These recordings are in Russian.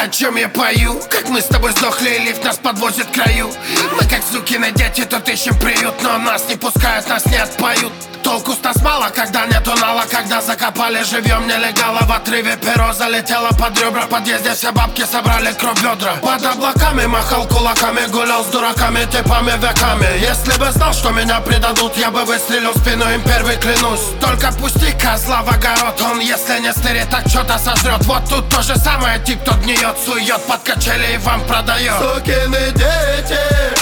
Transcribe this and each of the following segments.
о чем я пою? Как мы с тобой сдохли, и лифт нас подвозит к краю. Мы как сукины дети, тут ищем приют, но нас не пускают, нас не отпоют. Толку с нас мало, когда нету нала. Когда закопали живьем нелегала, в отрыве перо залетело под ребра. В подъезде все бабки собрали кровь бедра. Под облаками махал кулаками, гулял с дураками, типами веками. Если бы знал, что меня предадут, я бы выстрелил в спину им первый, клянусь. Только пусти козла в огород, он если не стырит, так что-то сожрет. Вот тут то же самое, тип, кто гниет, сует под качели и вам продает. Сукины дети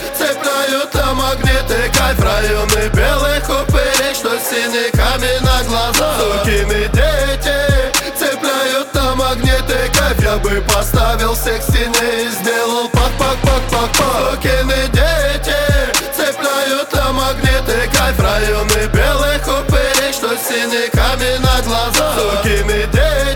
цепляют на магниты кайф, районы белых упырей, что с синяками на глазах. Сукины дети цепляют на магниты кайф, я бы поставил всех к стене и сделал пак-пак-пак-пак-пак. Сукины дети цепляют на магниты кайф, районы белых упырей, что с синяками на глазах. Сукины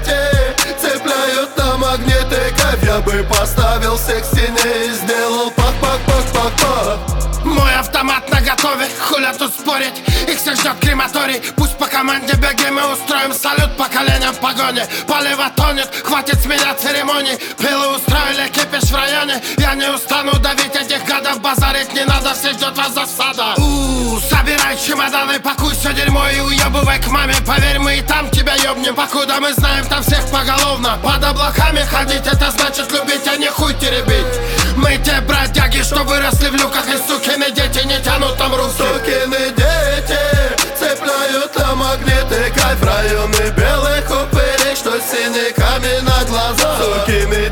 дети цепляют на магниты кайф, я бы поставил всех к стене и сделал пак-пак-пак-пак-пак. Мой автомат наготове, хуля тут спорить. Их всех ждет крематорий. Пусть по команде беги, мы устроим салют поколениям в погоне. Палево тонет, хватит с меня церемоний. Пилы устроили кипиш в районе. Я не устану давить этих гадов, базарить не надо, все ждет вас засада. Собирай чемоданы, пакуй все дерьмо и уебывай к маме. Поверь, мы и там тебя ёбнем, покуда мы знаем там всех поголовно. Под облаками ходить, это значит любить, а не хуй теребить. Мы те бродяги, что выросли в люках, и сукины дети не тянут там руки. Сукины дети цепляют на магниты кайф, районы белых упырей, что с синяками на глазах. Сукины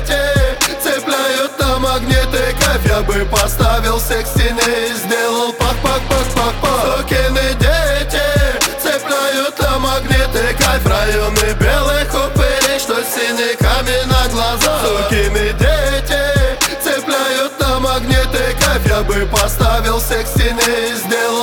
дети цепляют на магниты кайф, я бы поставил всех к стене и сделал пак-пак-пак-пак-пак. Сукины дети цепляют на магниты кайф, районы белых упырей, что с синяками на глазах. Сукины дети цепляют на магниты кайф, я бы поставил всех к стене и сделал